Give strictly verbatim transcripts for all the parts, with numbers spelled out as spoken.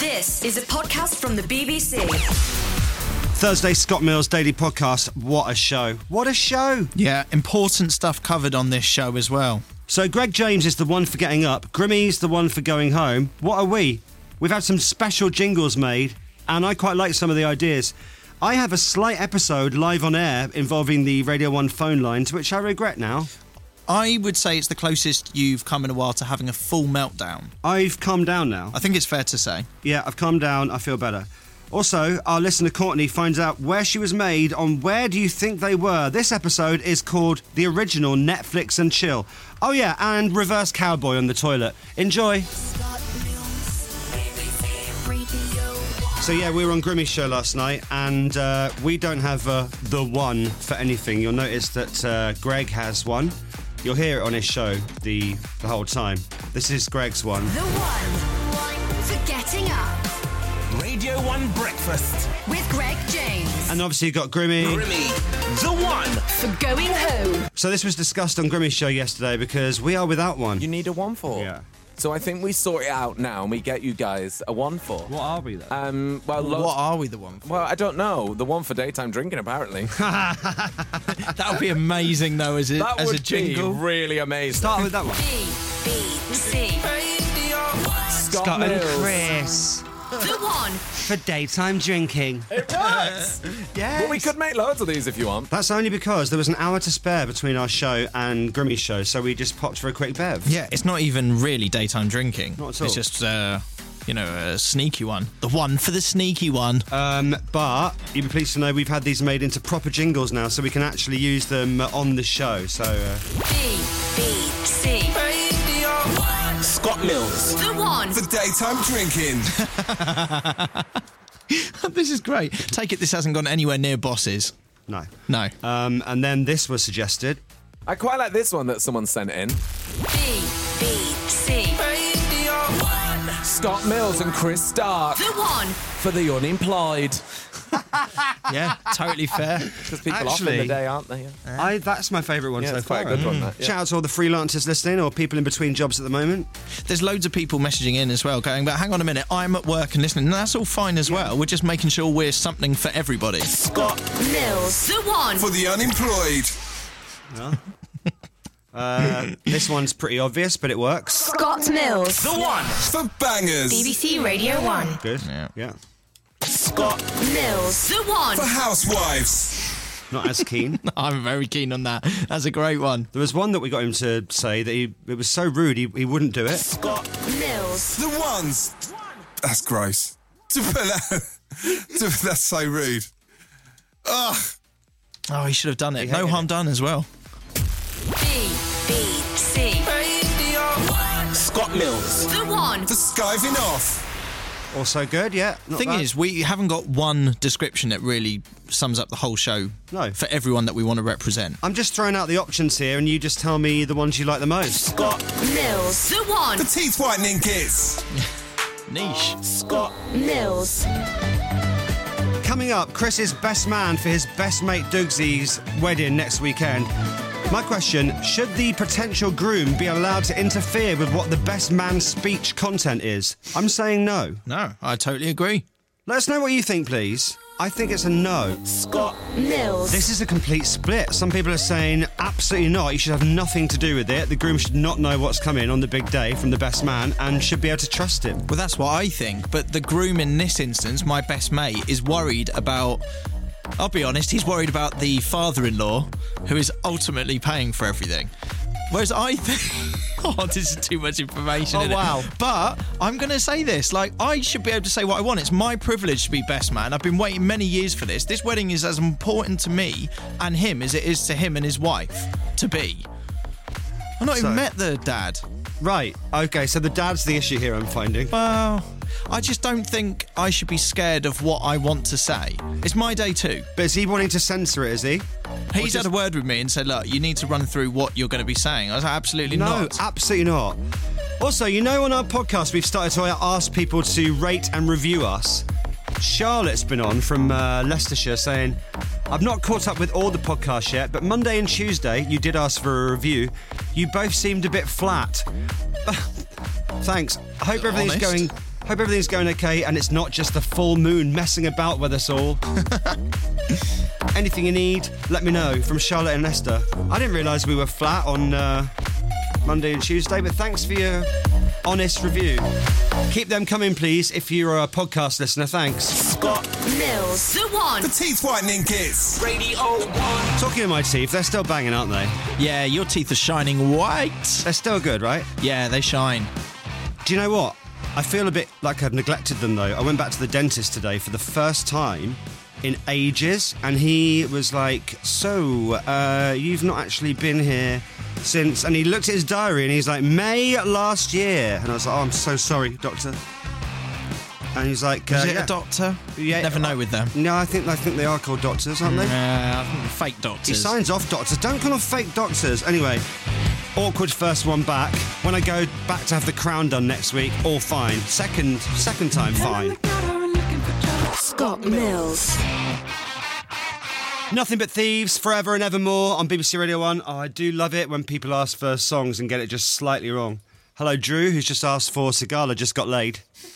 This is a podcast from the B B C. Thursday, Scott Mills Daily Podcast. What a show. What a show. Yeah, important stuff covered on this show as well. So Greg James is the one for getting up. Grimmy's the one for going home. What are we? We've had some special jingles made, and I quite like some of the ideas. I have a slight episode live on air involving the Radio one phone lines, which I regret now. I would say it's the closest you've come in a while to having a full meltdown. I've calmed down now. I think it's fair to say. Yeah, I've calmed down. I feel better. Also, our listener Courtney finds out where she was made on Where Do You Think They Were. This episode is called The Original Netflix and Chill. Oh yeah, and Reverse Cowboy on the toilet. Enjoy. So yeah, we were on Grimmy's show last night, and uh, we don't have uh, the one for anything. You'll notice that uh, Greg has one. You'll hear it on his show the, the whole time. This is Greg's one. The one for getting up. Radio one Breakfast. With Greg James. And obviously you've got Grimmy. Grimmy, the one. For going home. So this was discussed on Grimmy's show yesterday because we are without one. You need a one for? Yeah. So I think we sort it out now and we get you guys a one for. What are we then? Um, well, lo- What are we the one for? well, I don't know. The one for daytime drinking, apparently. That would be amazing, though, as a, that as would a jingle. be really amazing. Start with that one. B B C. Scott, Scott and Mills. Chris. The one. For daytime drinking. It works. Yes. But we could make loads of these if you want. That's only because there was an hour to spare between our show and Grimmy's show, so we just popped for a quick bev. Yeah, it's not even really daytime drinking. Not at all. It's just, uh, you know, a sneaky one. The one for the sneaky one. Um, but you'll be pleased to know we've had these made into proper jingles now, so we can actually use them on the show. So uh... B B C. Scott Mills. The one. For daytime drinking. This is great. Take it this hasn't gone anywhere near bosses. no. No. Um, and then this was suggested. I quite like this one that someone sent in. B B C. Scott Mills and Chris Stark The one. for the unemployed. Yeah, totally fair. Because people off in Actually- the day, aren't they? I That's my favourite one Yeah, so it's far. quite a good one, that, yeah. Shout out to all the freelancers listening or people in between jobs at the moment. There's loads of people messaging in as well, going, but hang on a minute, I'm at work and listening. And that's all fine as well. We're just making sure we're something for everybody. Scott Mills. The one. for the unemployed. Uh, this one's pretty obvious, but it works. Scott Mills. The one for bangers. B B C Radio one. Good. Yeah. Yeah. Scott Mills. The one. for housewives. Not as keen. I'm very keen on that. That's a great one. There was one that we got him to say that he it was so rude he, he wouldn't do it. Scott Mills. the ones. That's gross. To put that, to, that's so rude. Ugh. Oh, he should have done it. He No hated harm it. done as well. B B C. Scott Mills The one. for skiving off. Also good, yeah. Not Thing bad. is, we haven't got one description that really sums up the whole show No. for everyone that we want to represent. I'm just throwing out the options here, and you just tell me the ones you like the most. Scott Mills. The one. for teeth whitening kits. Niche. Scott Mills. Coming up, Chris's best man for his best mate Dougsy's wedding next weekend. My question, should the potential groom be allowed to interfere with what the best man's speech content is? I'm saying no. No, I totally agree. Let us know what you think, please. I think it's a no. Scott Mills. This is a complete split. Some people are saying absolutely not. You should have nothing to do with it. The groom should not know what's coming on the big day from the best man and should be able to trust him. Well, that's what I think. But the groom in this instance, my best mate, is worried about... I'll be honest, he's worried about the father-in-law who is ultimately paying for everything. Whereas I think... Oh, this is too much information, Oh, isn't it? wow. But I'm going to say this. Like, I should be able to say what I want. It's my privilege to be best man. I've been waiting many years for this. This wedding is as important to me and him as it is to him and his wife to be. I've not So- even met the dad. Right. Okay, so the dad's the issue here, I'm finding. Well, I just don't think I should be scared of what I want to say. It's my day too. But is he wanting to censor it, is he? He's just- had a word with me and said, look, you need to run through what you're going to be saying. I was like, absolutely No, not. absolutely not. Also, you know, on our podcast, we've started to ask people to rate and review us. Charlotte's been on from uh, Leicestershire saying, I've not caught up with all the podcasts yet, but Monday and Tuesday, you did ask for a review. You both seemed a bit flat. Thanks. I hope everything's Honest. going Hope everything's going okay and it's not just the full moon messing about with us all. Anything you need, let me know. From Charlotte and Esther. I didn't realise we were flat on uh, Monday and Tuesday, but thanks for your honest review. Keep them coming, please, if you're a podcast listener. Thanks. Scott Mills, the one. The teeth whitening kids. Radio one. Talking of my teeth, they're still banging, aren't they? Yeah, your teeth are shining white. They're still good, right? Yeah, they shine. Do you know what? I feel a bit like I've neglected them, though. I went back to the dentist today for the first time in ages, and he was like, so, uh, you've not actually been here since... And he looked at his diary, and he's like, May last year. And I was like, oh, I'm so sorry, doctor. And he's like... Uh, Is it yeah. a doctor? Yeah. Never know with them. No, I think I think they are called doctors, aren't they? Uh, I think fake He doctors. signs off doctors. Don't call them fake doctors. Anyway, awkward first one back. When I go back to have the crown done next week, all fine. Second, second time, fine. Scott Mills. Nothing But Thieves, Forever and Evermore on B B C Radio one. Oh, I do love it when people ask for songs and get it just slightly wrong. Hello, Drew, who's just asked for Sigala Just Got Laid.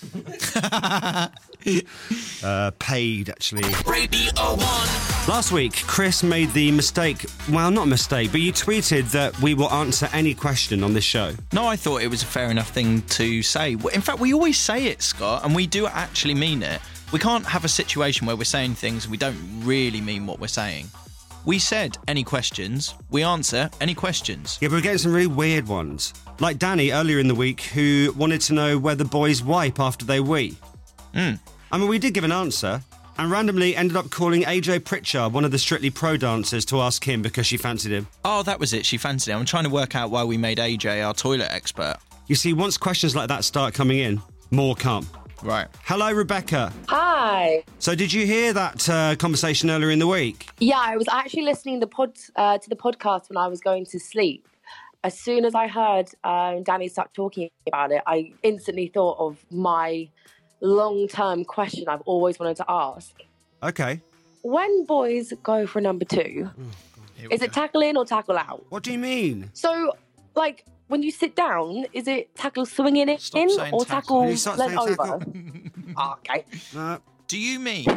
uh, paid, actually. Radio one. Last week, Chris made the mistake, well, not a mistake, but you tweeted that we will answer any question on this show. No, I thought it was a fair enough thing to say. In fact, we always say it, Scott, and we do actually mean it. We can't have a situation where we're saying things and we don't really mean what we're saying. We said any questions, we answer any questions. Yeah, but we're getting some really weird ones. Like Danny earlier in the week, who wanted to know whether boys wipe after they wee. Mm. I mean, we did give an answer, and randomly ended up calling A J Pritchard, one of the Strictly Pro dancers, to ask him because she fancied him. Oh, that was it, she fancied him. I'm trying to work out why we made A J our toilet expert. You see, once questions like that start coming in, more come. Right. Hello, Rebecca. Hi. So did you hear that uh, conversation earlier in the week? Yeah, I was actually listening the pod, uh, to the podcast when I was going to sleep. As soon as I heard um, Danny start talking about it, I instantly thought of my long-term question I've always wanted to ask. Okay. When boys go for number two, Here we is go. it tackle in or tackle out? What do you mean? So, like, when you sit down, is it tackle swinging it Stop in saying or tackle. tackle Will you start lent saying over? tackle? Oh, okay. Uh, Do you mean,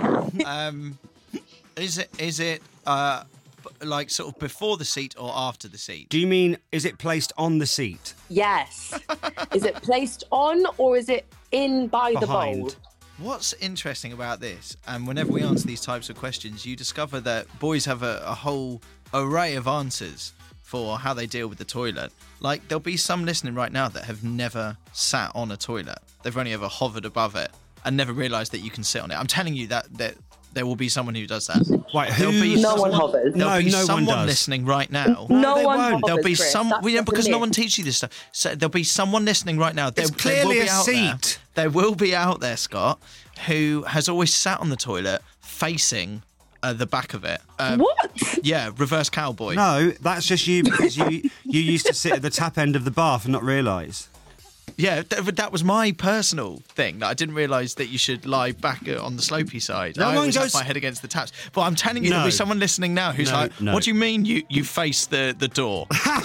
um, is it, is it, uh, b- like sort of before the seat or after the seat? do you mean, is it placed on the seat? Yes. Is it placed on or is it in by the Behind. bowl? What's interesting about this, and whenever we answer these types of questions, you discover that boys have a, a whole array of answers for how they deal with the toilet. Like, there'll be some listening right now that have never sat on a toilet. They've only ever hovered above it and never realised that you can sit on it. I'm telling you that, that there will be someone who does that. Wait, There'll who? be No one someone, hovers. There'll No, be no one someone does. listening right now. No they one won't. hovers, There'll be Chris. some, That's well, yeah, the because no myth. one teaches you this stuff. So there'll be someone listening right now. There, It's there will clearly be a out there- seat. There will be out there, Scott, who has always sat on the toilet facing uh, the back of it. Um, What? Yeah, reverse cowboy. No, that's just you because you you used to sit at the tap end of the bath and not realise. Yeah, th- but that was my personal thing. That I didn't realise that you should lie back uh, on the slopey side. No I one always have goes- my head against the taps. But I'm telling you, No. there'll be someone listening now who's No, like, no. "What do you mean you you face the the door?"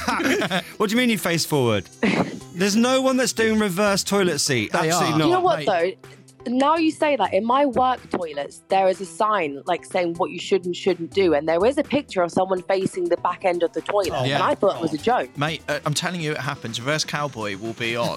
What do you mean you face forward? There's no one that's doing reverse toilet seat. They Absolutely are. not. You know what, mate. though? Now you say that, in my work toilets, there is a sign like saying what you should and shouldn't do. And there is a picture of someone facing the back end of the toilet. Oh, yeah. And I thought it was a joke. Mate, uh, I'm telling you, it happens. Reverse cowboy will be on.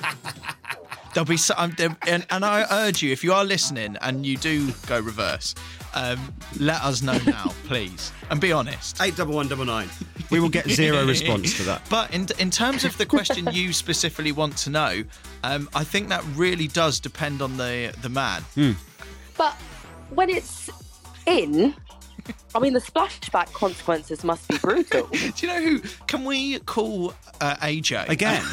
There'll be some, there, and, and I urge you, if you are listening and you do go reverse, um, let us know now, please, and be honest. Eight double one double nine. We will get zero response to that. But in in terms of the question you specifically want to know, um, I think that really does depend on the the man. But when it's in, I mean, the splashback consequences must be brutal. Do you know who? Can we call uh, A J Again.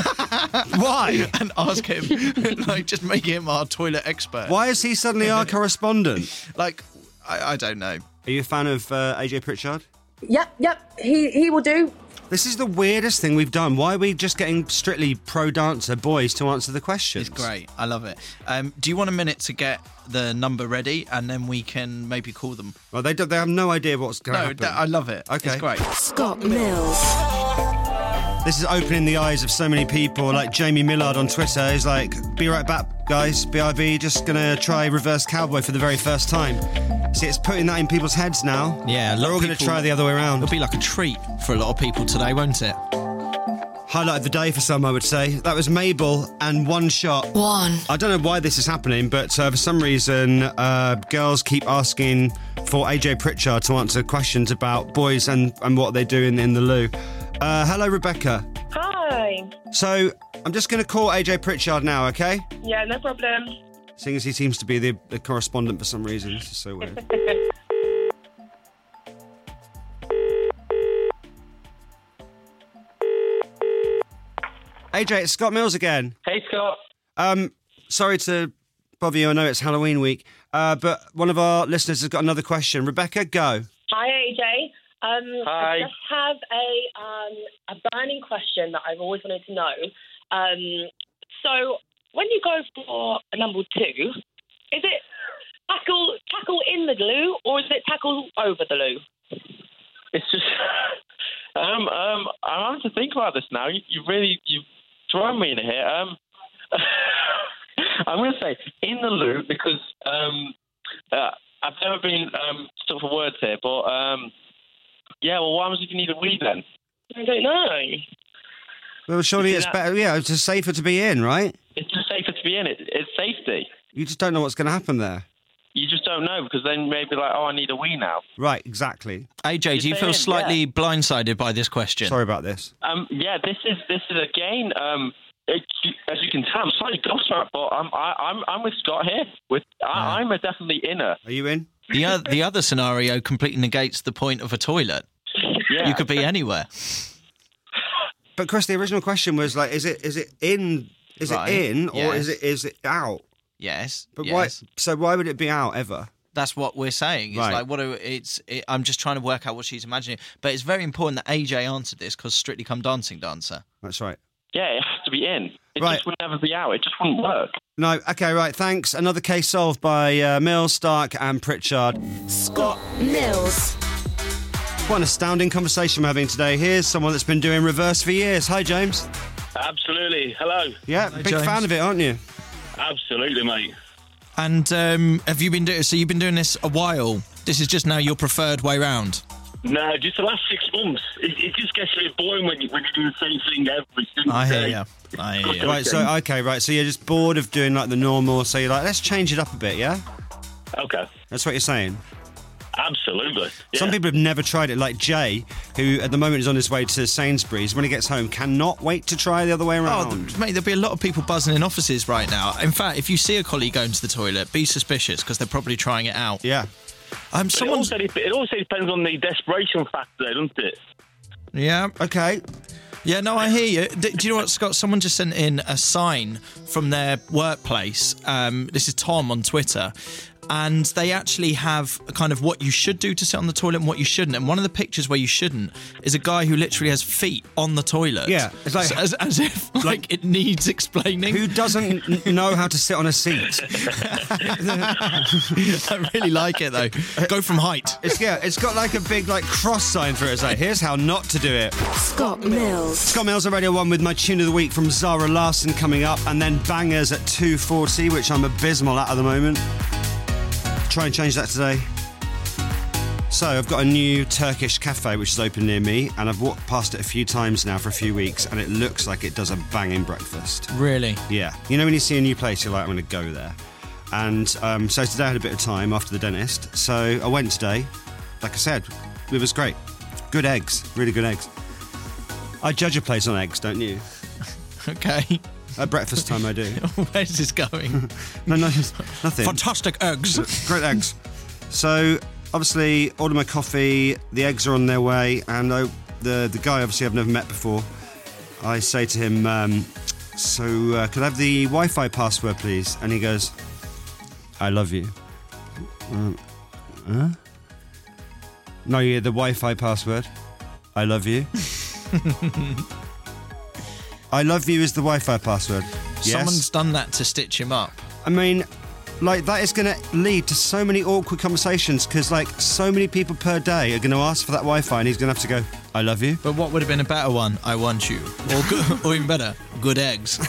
Why? and ask him, like, just make him our toilet expert? Why is he suddenly our correspondent? Like, I, I don't know. Are you a fan of uh, A J Pritchard? Yep, yep, he, he will do. This is the weirdest thing we've done. Why are we just getting Strictly Pro dancer boys to answer the questions? It's great. I love it. Um, do you want a minute to get the number ready, and then we can maybe call them? Well, they don't, they have no idea what's going to No, happen. th- I love it. Okay. It's great. Scott Mills. This is opening the eyes of so many people, like Jamie Millard on Twitter. He's like, be right back, guys. B I B, just going to try reverse cowboy for the very first time. See, it's putting that in people's heads now. Yeah, a lot They're of all going to people- try the other way around. It'll be like a treat for a lot of people today, won't it? Highlight of the day for some, I would say. That was Mabel and One Shot. One. I don't know why this is happening, but uh, for some reason, uh, girls keep asking for A J Pritchard to answer questions about boys and, and what they do in, in the loo. Uh, hello, Rebecca. Hi. So, I'm just going to call A J Pritchard now, okay? Yeah, no problem. Seeing as he seems to be the, the correspondent for some reason. This is so weird. A J, it's Scott Mills again. Hey, Scott. Um, sorry to bother you. I know it's Halloween week, uh, but one of our listeners has got another question. Rebecca, go. Hi, A J. Um, Hi. I just have a um, a burning question that I've always wanted to know. Um, so, when you go for a number two, is it tackle tackle in the loo or is it tackle over the loo? It's just, um, um, I'm having to think about this now. You, you really, you've thrown me in here. Um, I'm going to say in the loo because um, uh, I've never been um, stuck for words here, but um, yeah. Well, what happens if you need a wee then? I don't know. Well, surely it's that- better. Yeah, it's just safer to be in, right? It's just safer to be in it. It's safety. You just don't know what's going to happen there. You just don't know because then maybe like, oh, I need a wee now. Right, exactly. A J, do you You're feel saying, slightly blindsided by this question? Sorry about this. Um, yeah, this is this is again. Um, it, as you can tell, I'm slightly gobsmacked, but I'm I, I'm I'm with Scott here. With I, I'm a definitely inner. Are you in? The, o- the other scenario completely negates the point of a toilet. Yeah, You could be anywhere. But Chris, the original question was like, is it is it in? Is Right, it in or yes. is it is it out? Yes. But yes. why? So why would it be out ever? That's what we're saying. It's Right. like what do, it's. It, I'm just trying to work out what she's imagining. But it's very important that A J answered this because Strictly Come Dancing dancer. That's right. yeah, it has to be in. It Right. just would never be out. It just wouldn't work. No. Okay. Right. Thanks. Another case solved by uh, Mills, Stark, and Pritchard. Scott Mills. What an astounding conversation we're having today. Here's someone that's been doing reverse for years. Hi, James. Absolutely. Hello. Yeah, Hi, big James. fan of it, aren't you? Absolutely, mate. And um, have you been doing? So you've been doing this a while. This is just now your preferred way round. No, just the last six months. It, it just gets a bit boring when you when you do the same thing every single I hear day. you. I hear you. Right. So okay. Right. So you're just bored of doing like the normal. So you're like, let's change it up a bit. Yeah. Okay. That's what you're saying. Absolutely. Yeah. Some people have never tried it, like Jay, who at the moment is on his way to Sainsbury's. When he gets home, cannot wait to try the other way Oh, around. th- mate, there'll be a lot of people buzzing in offices right now. In fact, if you see a colleague going to the toilet, be suspicious because they're probably trying it out. Yeah. Um, But it someone's. also, dep- it also depends on the desperation factor, doesn't it? Yeah. Okay. Yeah, no, I hear you. D- Do you know what, Scott? Someone just sent in a sign from their workplace. Um, this is Tom on Twitter. And they actually have kind of what you should do to sit on the toilet and what you shouldn't. And one of the pictures where you shouldn't is a guy who literally has feet on the toit. Yeah, it's like- So- as, as if like, it needs explaining. Who doesn't n- know how to sit on a seat? I really like it though. Go from height. It's yeah. It's got like a big like cross sign for it. It's like, here's how not to do it. Scott Mills. Scott Mills on Radio One with my tune of the week from Zara Larsson coming up, and then bangers at two forty, which I'm abysmal at at the moment. Try and change that today. So I've got a new Turkish cafe which is open near me, and I've walked past it a few times now for a few weeks, and it looks like it does a banging breakfast. Really? Yeah. You know when you see a new place, you're like, I'm going to go there. And um, so today I had a bit of time after the dentist, so I went today. Like I said, it was great. Good eggs, really good eggs. I judge a place on eggs, don't you? Okay. At breakfast time I do. Where's this going? No, no, nothing. Fantastic eggs. Great eggs. So, obviously, ordered my coffee, the eggs are on their way, and I, the, the guy, obviously, I've never met before, I say to him, um, so, uh, could I have the Wi-Fi password, please? And he goes, I love you. Um, huh? No, yeah, the Wi-Fi password. I love you. I love you is the Wi-Fi password. Yes. Someone's done that to stitch him up. I mean, like that is going to lead to so many awkward conversations because like so many people per day are going to ask for that Wi-Fi and he's going to have to go, I love you. But what would have been a better one? I want you. Or, good, or even better, good eggs.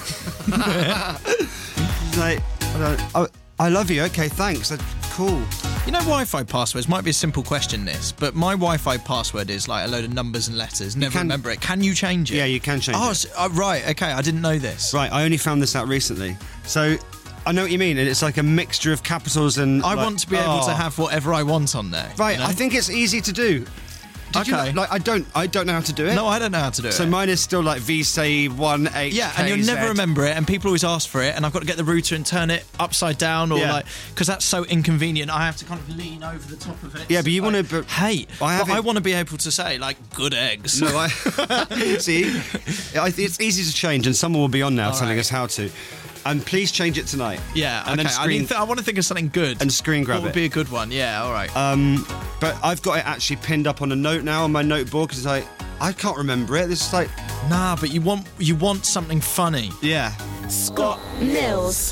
Like, I, I love you. Okay, thanks. That's cool. You know, Wi-Fi passwords might be a simple question, this, but my Wi-Fi password is like a load of numbers and letters. Never can- remember it. Can you change it? Yeah, you can change oh, it. so- uh, right. Okay, I didn't know this. Right, I only found this out recently. So I know what you mean. And it's like a mixture of capitals and. I like, want to be able to oh. have whatever I want on there. Right, you know? I think it's easy to do. Did you Okay. know- like I don't, I don't know how to do it. No, I don't know how to do So it. mine is still like V C one H. Yeah, and you'll never remember it, and people always ask for it, and I've got to get the router and turn it upside down, or Yeah. like, because that's so inconvenient. I have to kind of lean over the top of it. Yeah, but you Like, want to. Hey, I have but it- I want to be able to say like good eggs. No, I see. I, it's easy to change, and someone will be on now All telling right. us how to. And please change it tonight. Yeah, and okay. then I, screen, need th- I want to think of something good and screen grab What would it. be a good one? Yeah, all right. Um, but I've got it actually pinned up on a note now on my notebook because it's like I can't remember it. This is like nah, but you want you want something funny. yeah. Scott Mills.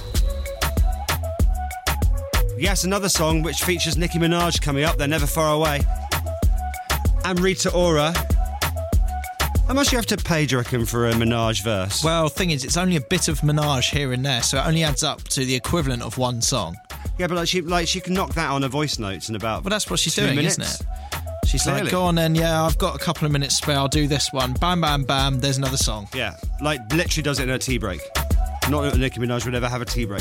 Yes, another song which features Nicki Minaj coming up. They're never far away. And Rita Ora. How much do you have to pay, do you reckon, for a Minaj verse? Well, thing is, it's only a bit of Minaj here and there, so it only adds up to the equivalent of one song. Yeah, but like she, like she can knock that on her voice notes in about. Well, that's what she's two doing, minutes. isn't it? She's Clearly. like, go on then, yeah, I've got a couple of minutes spare, I'll do this one. Bam, bam, bam, there's another song. Yeah, like literally does it in her tea break. Not that Nicki Minaj would ever have a tea break.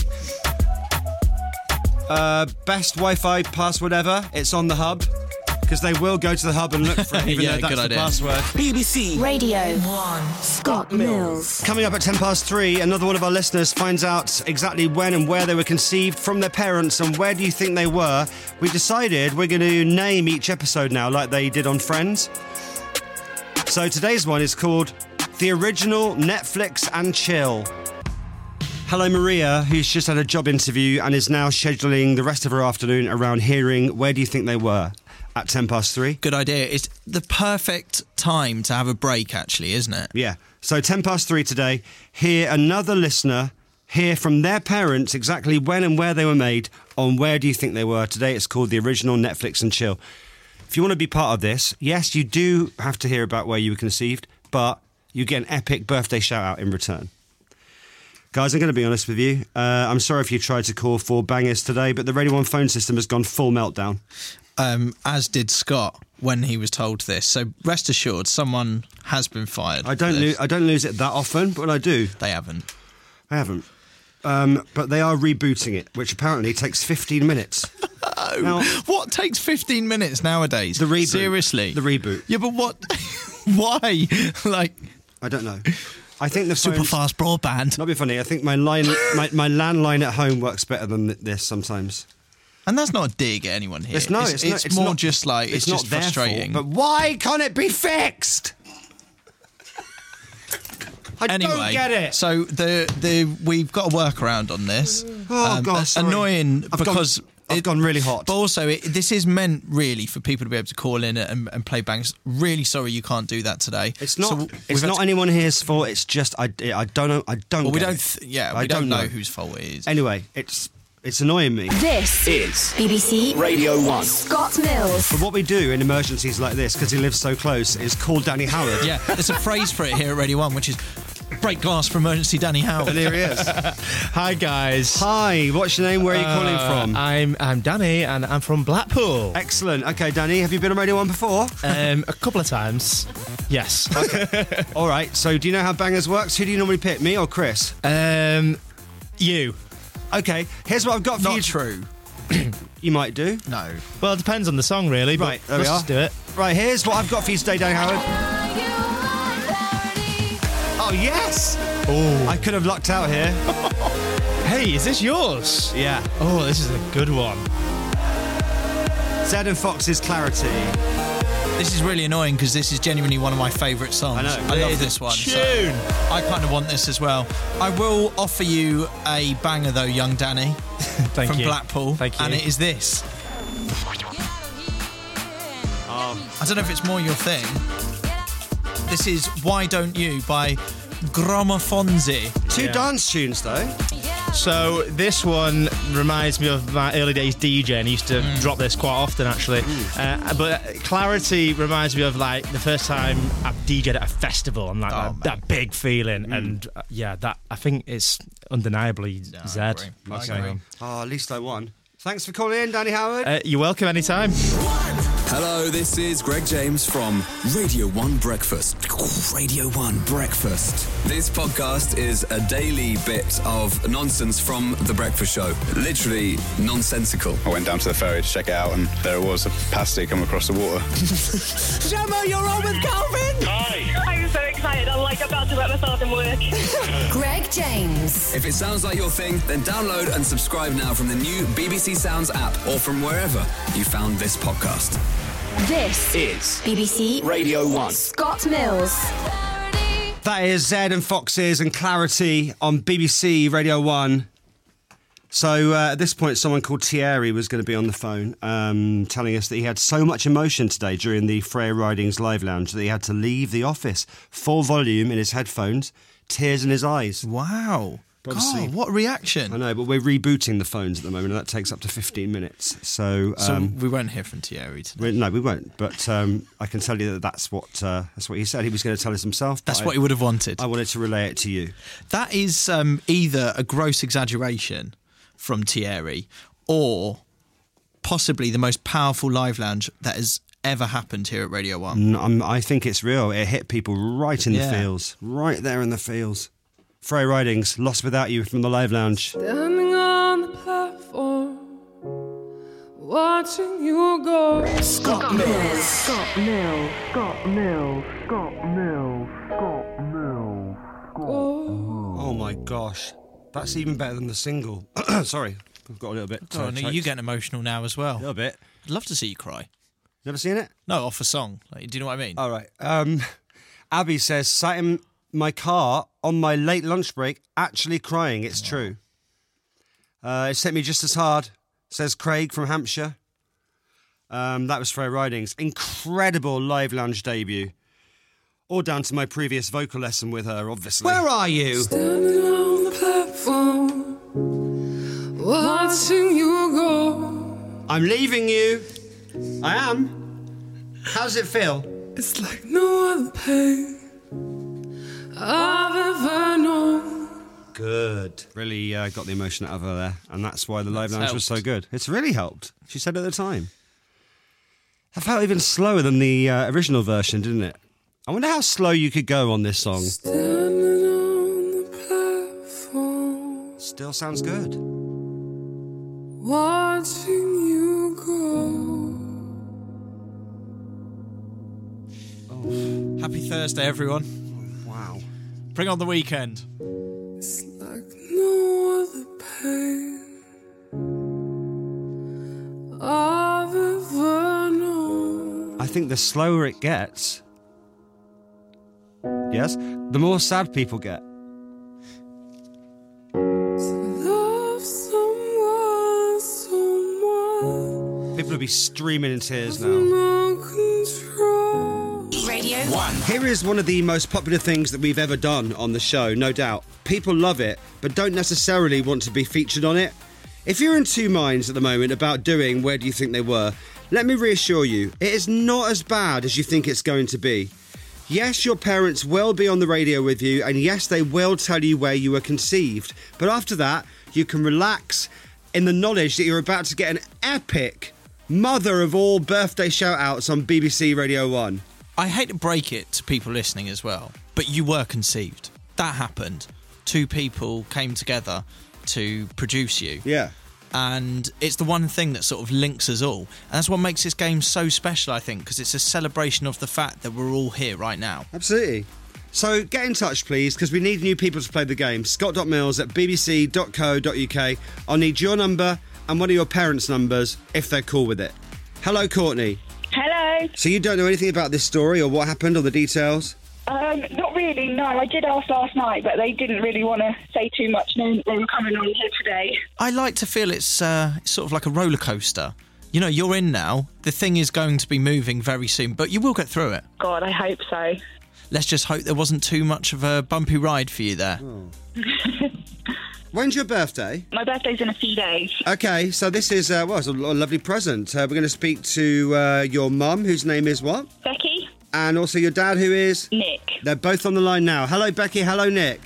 Uh, best Wi-Fi password ever. It's on the hub. Because they will go to the hub and look for it, even Yeah, though that's good the idea. password. B B C Radio one. Scott Mills. Coming up at ten past three, another one of our listeners finds out exactly when and where they were conceived from their parents and where do you think they were. We decided we're going to name each episode now like they did on Friends. So today's one is called The Original Netflix and Chill. Hello, Maria, who's just had a job interview and is now scheduling the rest of her afternoon around hearing where do you think they were at ten past three. Good idea. It's the perfect time to have a break, actually, isn't it? Yeah. So ten past three today, hear another listener hear from their parents exactly when and where they were made on where do you think they were. Today it's called The Original Netflix and Chill. If you want to be part of this, yes, you do have to hear about where you were conceived, but you get an epic birthday shout out in return. Guys, I'm going to be honest with you. Uh, I'm sorry if you tried to call for bangers today, but the Radio one phone system has gone full meltdown. Um, as did Scott when he was told this. So rest assured, someone has been fired. I don't for lo- this. I don't lose it that often, but when I do, They haven't. I haven't. Um, but they are rebooting it, which apparently takes fifteen minutes. Oh, Now- what takes fifteen minutes nowadays? The reboot. Seriously? The reboot. Yeah, but what? Why? Like, I don't know. I think the super phone's- fast broadband. Not be funny. I think my line, my, my landline at home works better than th- this sometimes. And that's not a dig at anyone here. It's no, It's, it's, it's not, it's more not- just like, it's, not just their fault, frustrating. but why can't it be fixed? I Anyway, don't get it. so the the we've got a workaround on this. Oh, God, uh, sorry. Annoying I've gone- because I've gone really hot. But also, it, this is meant really for people to be able to call in and, and play bangs. Really sorry you can't do that today. It's not. So we've it's had not to- anyone here's fault. It's just I. I don't know. I don't. Well, we get don't. it. Th- yeah, I we don't, don't know. know. whose fault it is. Anyway, it's it's annoying me. This is B B C Radio one. Scott Mills. But what we do in emergencies like this, because he lives so close, is call Danny Howard. Yeah, there's a phrase for it here at Radio One, which is break glass for emergency Danny Howard. And here he is. Hi guys. Hi. What's your name? Where are you calling Uh, from? I'm I'm Danny and I'm from Blackpool. Excellent. Okay, Danny, have you been on Radio One before? Um, a couple of times. Yes. All right. So, do you know how bangers works? Who do you normally pick, me or Chris? Um, you. Okay. Here's what I've got for Not you. true. You might do. No. Well, it depends on the song, really. But Right, there let's we are. just do it. Right. Here's what I've got for you today, Danny Howard. Oh yes. Oh. I could have lucked out here. Hey, is this yours? Yeah. Oh, this is a good one. Zed and Fox's Clarity. This is really annoying because this is genuinely one of my favourite songs. I know. I It love is a this one. so tune. I kind of want this as well. I will offer you a banger though, young Danny, Thank from you. Blackpool. Thank you. And it is this. I don't know if it's more your thing. This is Why Don't You by Gramofonzi. Two Yeah. dance tunes though. So this one reminds me of my early days DJing. I used to mm. drop this quite often, actually. Uh, but Clarity reminds me of like the first time I DJed at a festival and like Oh, that, man. that big feeling. Mm. And uh, yeah, that I think it's undeniably I Zed. agree. What's I going agree. on. Oh, at least I won. Thanks for calling in, Danny Howard. Uh, you're welcome anytime. Hello, this is Greg James from Radio one Breakfast. Radio one Breakfast. This podcast is a daily bit of nonsense from The Breakfast Show. Literally nonsensical. I went down to the ferry to check it out, and there it was, a pasty coming across the water. Gemma, you're on with Calvin! Hi. I'm so excited. I'm like about to wet myself in work. Greg James. If it sounds like your thing, then download and subscribe now from the new B B C Sounds app or from wherever you found this podcast. This Is B B C Radio one. Scott Mills. That is Zed and Foxes and Clarity on B B C Radio one. So uh, at this point, someone called Thierry was going to be on the phone um, telling us that he had so much emotion today during the Freya Ridings live lounge that he had to leave the office. Full volume in his headphones, tears in his eyes. Wow. Obviously- God, what a reaction. I know, but we're rebooting the phones at the moment, and that takes up to fifteen minutes. So, So um, we won't hear from Thierry today. we- no, we won't. But um, I can tell you that that's what uh, that's what he said. He was going to tell us himself. but That's I- what he would have wanted. I wanted to relay it to you. That is um, either a gross exaggeration from Thierry or possibly the most powerful live lounge that has ever happened here at Radio one. No, I'm, I think it's real. It hit people right in Yeah. the feels, right there in the feels. Freya Ridings, Lost Without You from the live lounge. Standing on the platform, watching you go. Scott Mills. Scott Mills. Scott Mills. Scott Mills. Scott Mills. Oh my gosh, that's even better than the single. Sorry, I've got a little bit. Oh, uh, no, choked. you getting emotional now as well. a little bit. I'd love to see you cry. Never seen it? No, off a song. Like, do you know what I mean? All right. Um, Abby says, sat in my car on my late lunch break, actually crying. It's true. Uh, it's hit me just as hard, says Craig from Hampshire. Um, that was Freya Ridings. Incredible live lounge debut. All down to my previous vocal lesson with her, obviously. Where are you? Standing on the platform, watching you go. I'm leaving you. I am. How does it feel? It's like no other pain I've ever known. Good. Really uh, got the emotion out of her there, and that's why the live That's lounge was so helped. good. It's really helped. She said at the time. I felt even slower than the uh, original version, didn't it? I wonder how slow you could go on this song. Standing on the platform, Still sounds good. watching you go. Happy Thursday, everyone. Wow. Bring on the weekend. It's like no other pain I've ever known. I think the slower it gets, yes, the more sad people get. Love someone so much, People will be streaming in tears now. no control. Radio Here is one of the most popular things that we've ever done on the show, no doubt. People love it, but don't necessarily want to be featured on it. If you're in two minds at the moment about doing Where Do You Think They Were, let me reassure you, it is not as bad as you think it's going to be. Yes, your parents will be on the radio with you, and yes, they will tell you where you were conceived. But after that, you can relax in the knowledge that you're about to get an epic mother of all birthday shout-outs on B B C Radio one. I hate to break it to people listening as well, but you were conceived. That happened. Two people came together to produce you. Yeah. And it's the one thing that sort of links us all. And that's what makes this game so special, I think, because it's a celebration of the fact that we're all here right now. Absolutely. So get in touch, please, because we need new people to play the game. Scott.mills at b b c dot co dot u k. I'll need your number and one of your parents' numbers if they're cool with it. Hello, Courtney. Hello. So you don't know anything about this story or what happened or the details? Um, not really, no. I did ask last night, but they didn't really want to say too much. Knowing they were coming on here today. I like to feel it's uh, it's sort of like a roller coaster. You know, you're in now. The thing is going to be moving very soon, but you will get through it. God, I hope so. Let's just hope there wasn't too much of a bumpy ride for you there. When's your birthday? My birthday's in a few days. Okay, so this is, uh, well, it's a, a lovely present. Uh, we're going to speak to uh, your mum, whose name is what? Becky. And also your dad, who is? Nick. They're both on the line now. Hello, Becky. Hello, Nick.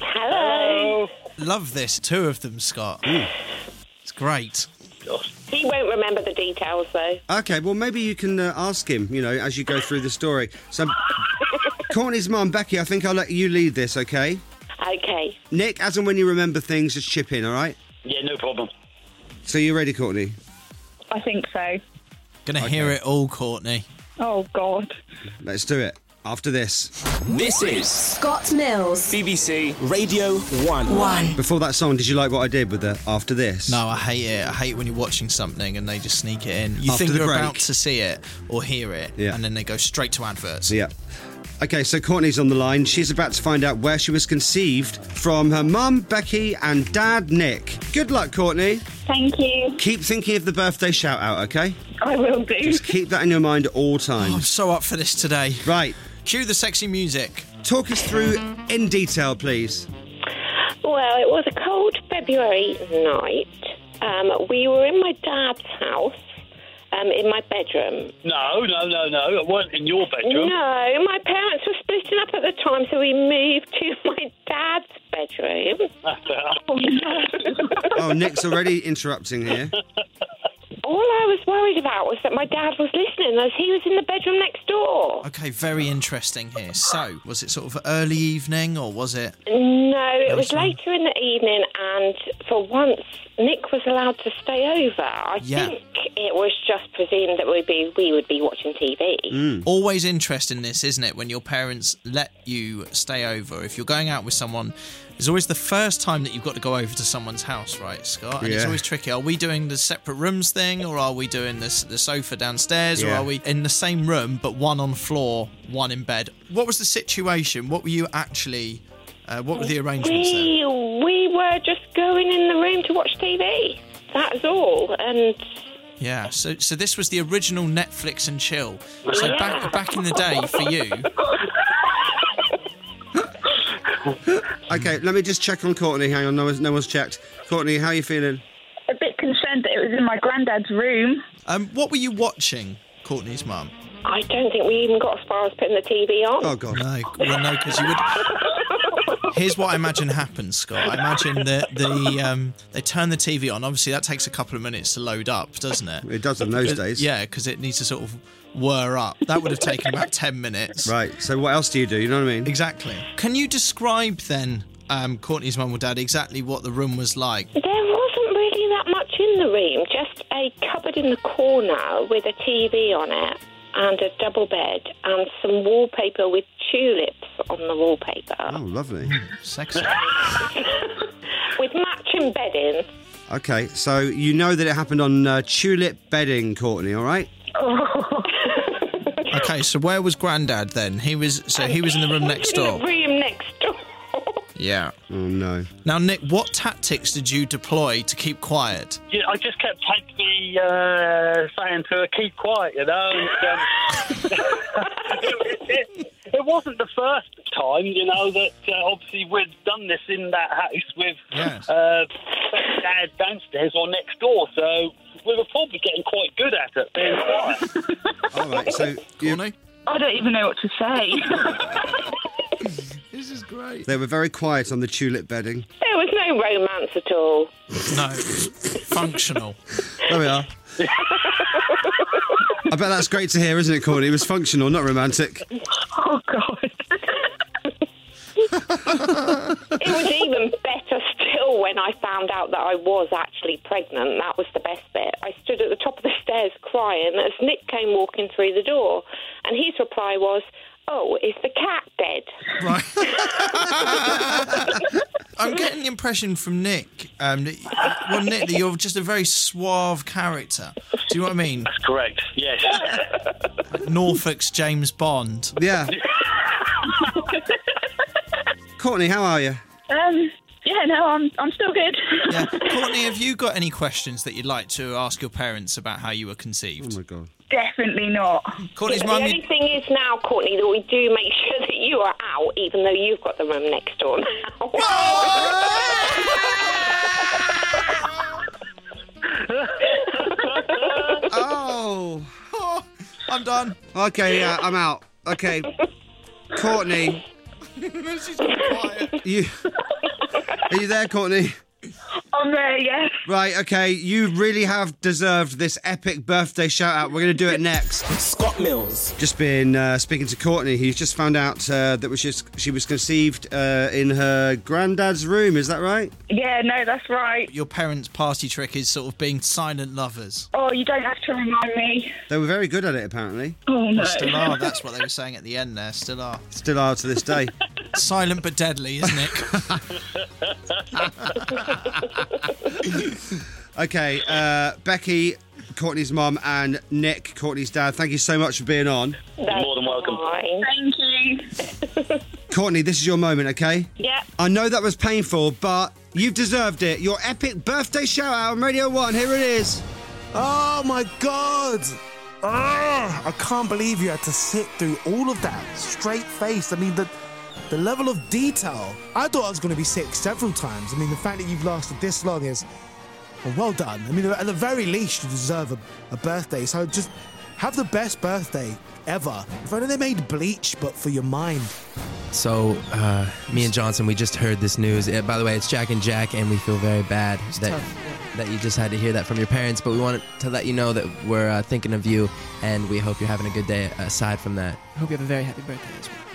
Hello. Love this. Two of them, Scott. Mm. It's great. He won't remember the details, though. Okay, well, maybe you can uh, ask him, you know, as you go through the story. So, Courtney's mum, Becky, I think I'll let you lead this, okay? Okay. Nick, as and when you remember things, just chip in, all right? Yeah, no problem. So you ready, Courtney? I think so. Gonna okay. hear it all, Courtney. Oh, God. Let's do it. After this. This is Scott Mills, B B C Radio one. One. Before that song, did you like what I did with the After This? No, I hate it. I hate when you're watching something and they just sneak it in. You After think the you're break. about to see it or hear it, Yeah. and then they go straight to adverts. Yeah. Okay, so Courtney's on the line. She's about to find out where she was conceived from her mum, Becky, and dad, Nick. Good luck, Courtney. Thank you. Keep thinking of the birthday shout-out, okay? I will do. Just keep that in your mind at all times. Oh, I'm so up for this today. Right. Cue the sexy music. Talk us through in detail, please. Well, it was a cold February night. Um, we were in my dad's house, um, in my bedroom. No, no, no, no. I weren't in your bedroom. No, my parents were splitting up at the time, so we moved to my dad's bedroom. Oh, no. Oh, Nick's already interrupting here. All I was worried about was that my dad was listening as he was in the bedroom next door. Okay, very interesting here. So, was it sort of early evening or was it... No, it was later in the evening, and for once, Nick was allowed to stay over. I Yeah. think it was just presumed that we'd be, we would be watching T V. Mm. Always interesting this, isn't it, when your parents let you stay over. If you're going out with someone, it's always the first time that you've got to go over to someone's house, right, Scott? And it's Yeah. always tricky. Are we doing the separate rooms thing, or are we doing this, the sofa downstairs, or Yeah. are we in the same room, but one on floor, one in bed? What was the situation? What were you actually... Uh, what were the arrangements there? We, we were just going in the room to watch T V. That was all. And Yeah, so so this was the original Netflix and chill. So Yeah. back back in the day for you... Okay, let me just check on Courtney. Hang on, no one's, no one's checked. Courtney, how are you feeling? A bit concerned that it was in my granddad's room. Um, what were you watching, Courtney's mum? I don't think we even got as far as putting the T V on. Oh, God. No, well, no, because you would... Here's what I imagine happens, Scott. I imagine that the um, they turn the T V on. Obviously, that takes a couple of minutes to load up, doesn't it? It does in those Because- days. Yeah, because it needs to sort of whir up. That would have taken about ten minutes. Right, so what else do you do? You know what I mean? Exactly. Can you describe then, um, Courtney's mum or dad, exactly what the room was like? There wasn't really that much in the room, just a cupboard in the corner with a T V on it and a double bed and some wallpaper with tulips on the wallpaper. Oh, lovely. Sexy. With matching bedding. Okay, so you know that it happened on uh, tulip bedding, Courtney, all right? Okay, so where was Grandad then? He was so he was in the room next door. In the room next door. Yeah. Oh, no. Now, Nick, what tactics did you deploy to keep quiet? Yeah, I just kept taking uh, saying to her, keep quiet, you know. And, um, it, it, it wasn't the first time, you know, that uh, obviously we'd done this in that house with Yes. uh, Dad downstairs or next door, so we were probably getting quite good at it, being quiet. All right, so you, Courtney? I don't even know what to say. This is great. they were very quiet on the tulip bedding. There was no romance at all. No, functional. There we are. I bet that's great to hear, isn't it, Courtney? It was functional, not romantic. Oh, God. It was even better still when I found out that I was actually pregnant. That was the best bit. I stood at the top of the stairs crying as Nick came walking through the door, and his reply was, "Oh, is the cat dead?" Right. I'm getting the impression from Nick, um, that, well, Nick, that you're just a very suave character. Do you know what I mean? That's correct, yes. Like Norfolk's James Bond. Yeah. Courtney, how are you? Um, yeah, no, I'm I'm still good. Yeah. Courtney, have you got any questions that you'd like to ask your parents about how you were conceived? Oh, my God. Definitely not. Courtney's the mum... only thing is now, Courtney, that we do make sure that you are out, even though you've got the room next door now. Oh. I'm done. Okay, yeah, I'm out. Okay. Courtney. She's gone quiet. You, are you there, Courtney? I'm there, yes. Right, okay, you really have deserved this epic birthday shout-out. We're going to do it next. Scott Mills. Just been uh, speaking to Courtney, who's just found out uh, that was just, she was conceived uh, in her granddad's room, is that right? Yeah, no, that's right. Your parents' party trick is sort of being silent lovers. Oh, you don't have to remind me. They were very good at it, apparently. Oh, no. Well, still are, that's what they were saying at the end there, still are. Still are to this day. Silent but deadly, isn't it? Okay, uh, Becky, Courtney's mum, and Nick, Courtney's dad, thank you so much for being on. You're more than welcome. Thank you. Courtney, this is your moment, okay? Yeah. I know that was painful, but you've deserved it. Your epic birthday shout-out on Radio one, here it is. Oh, my God. Oh, I can't believe you had to sit through all of that straight face. I mean, the... The level of detail. I thought I was going to be sick several times. I mean, the fact that you've lasted this long is, well, well done. I mean, at the very least, you deserve a, a birthday. So just have the best birthday ever. If only they made bleach, but for your mind. So, uh, me and Johnson, we just heard this news. Uh, by the way, it's Jack and Jack, and we feel very bad that tough, yeah. that you just had to hear that from your parents. But we wanted to let you know that we're uh, thinking of you, and we hope you're having a good day aside from that. I hope you have a very happy birthday as well.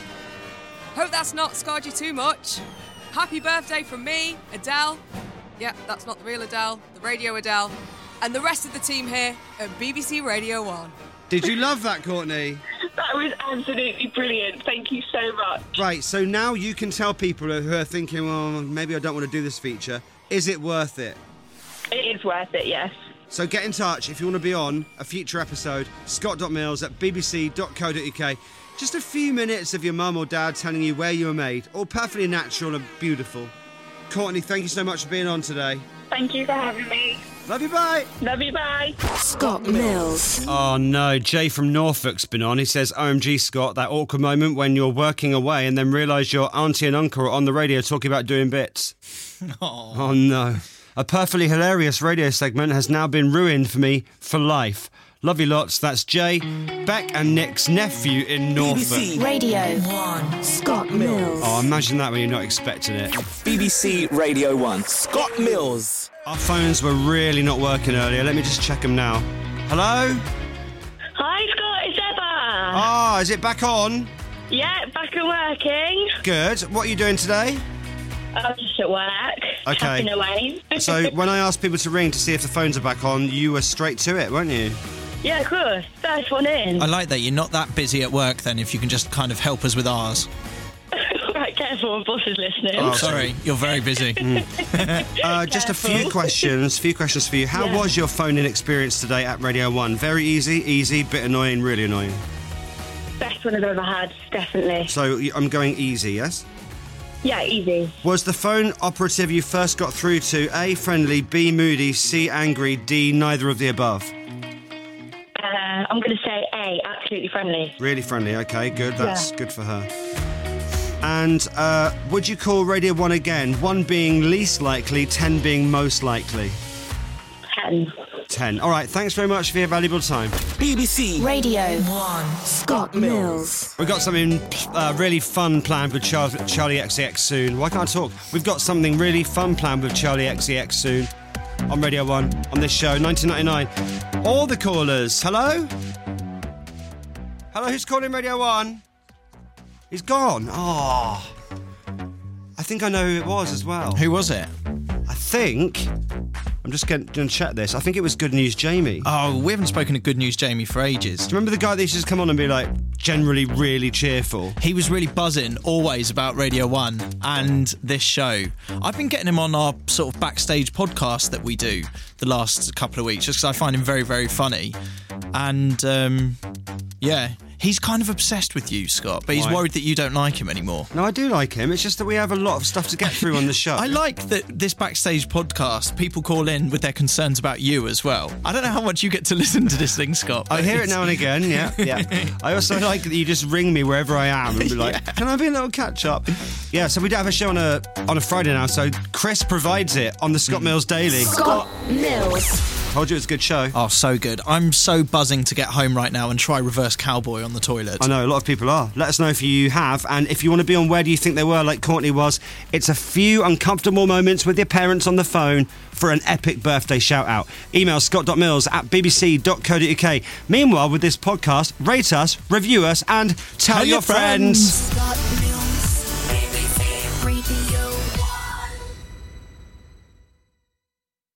Hope that's not scarred you too much. Happy birthday from me, Adele. Yep, that's not the real Adele, the radio Adele. And the rest of the team here at B B C Radio one. Did you love that, Courtney? That was absolutely brilliant. Thank you so much. Right, so now you can tell people who are thinking, well, maybe I don't want to do this feature. Is it worth it? It is worth it, yes. So get in touch if you want to be on a future episode. Scott dot mills at b b c dot co dot u k. Just a few minutes of your mum or dad telling you where you were made. All perfectly natural and beautiful. Courtney, thank you so much for being on today. Thank you for having me. Love you, bye. Love you, bye. Scott Mills. Oh no, Jay from Norfolk's been on. He says, O M G, Scott, that awkward moment when you're working away and then realise your auntie and uncle are on the radio talking about doing bits. Oh. Oh no. A perfectly hilarious radio segment has now been ruined for me for life. Love you lots. That's Jay, Beck and Nick's nephew in Norfolk. Radio one. Scott Mills. Oh, imagine that when you're not expecting it. B B C Radio one. Scott Mills. Our phones were really not working earlier. Let me just check them now. Hello? Hi, Scott. It's Emma. Ah, is it back on? Yeah, back and working. Good. What are you doing today? I'm just at work. Okay. Tapping away. So when I asked people to ring to see if the phones are back on, you were straight to it, weren't you? Yeah, of course. First one in. I like that you're not that busy at work then, if you can just kind of help us with ours. Right, careful, my boss is listening. Oh, sorry, you're very busy. Uh, just a few Careful. questions, few questions for you. How Yeah. was your phone-in experience today at Radio one? Very easy, easy, bit annoying, really annoying. Best one I've ever had, definitely. So y- I'm going easy, yes? Yeah, easy. Was the phone operative you first got through to A, friendly, B, moody, C, angry, D, neither of the above? Uh, I'm going to say A, absolutely friendly. Really friendly, okay, good, that's yeah. good for her. And uh, would you call Radio one again? One being least likely, ten being most likely? Ten. Ten. All right, thanks very much for your valuable time. B B C Radio one. Scott Mills. We've got something uh, really fun planned with Char- Charlie X C X soon. Why can't I talk? We've got something really fun planned with Charlie X C X soon on Radio one, on this show, nineteen ninety-nine. All the callers, hello? Hello, who's calling Radio one? He's gone. Oh. I think I know who it was as well. Who was it? I think... I'm just going to check this. I think it was Good News Jamie. Oh, we haven't spoken to Good News Jamie for ages. Do you remember the guy that used to just come on and be like, generally really cheerful? He was really buzzing always about Radio one and this show. I've been getting him on our sort of backstage podcast that we do the last couple of weeks just because I find him very, very funny. And, um, yeah... He's kind of obsessed with you, Scott, but he's Why? worried that you don't like him anymore. No, I do like him. It's just that we have a lot of stuff to get through on the show. I like that this backstage podcast, people call in with their concerns about you as well. I don't know how much you get to listen to this thing, Scott. I hear it now and again, yeah, yeah. I also like that you just ring me wherever I am and be like, yeah. Can I be a little catch-up? Yeah, so we do have a show on a on a Friday now, so Chris provides it on the Scott Mills Daily. Scott Mills. Told you it was a good show. Oh, so good. I'm so buzzing to get home right now and try reverse cowboy on the toilet. I know, a lot of people are. Let us know if you have. And if you want to be on Where Do You Think They Were, like Courtney was, it's a few uncomfortable moments with your parents on the phone for an epic birthday shout-out. Email scott.mills at bbc.co.uk. Meanwhile, with this podcast, rate us, review us, and tell, tell your, your friends. friends.